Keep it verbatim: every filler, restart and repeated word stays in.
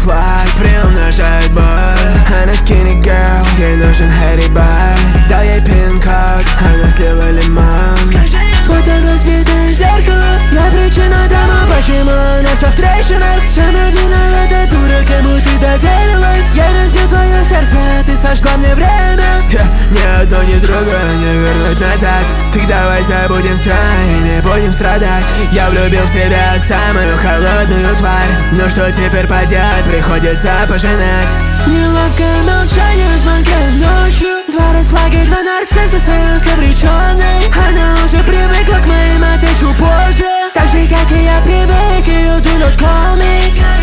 флаг приумножает боль. Она skinny girl, ей нужен Harry Бай. Дал ей пин-код, она слила лимон. Фото разбитое зеркало, я причина тому, почему она все в трещинах. Самая виновата дура, кому ты доверилась. Я разбил твое сердце, а ты сожгла мне время. yeah, Ни одно, ни другое не вернуть назад. Так давай забудем все и не будем страдать. Я влюбил в себя самую холодную тварь. Но что теперь поделать, приходится пожинать. Неловкое молчание, звонки ночью. Два ред флага, два нарцисса, союз обреченный. Она уже привыкла к моим, отвечу позже. Так же, как и я привык, you do not call me.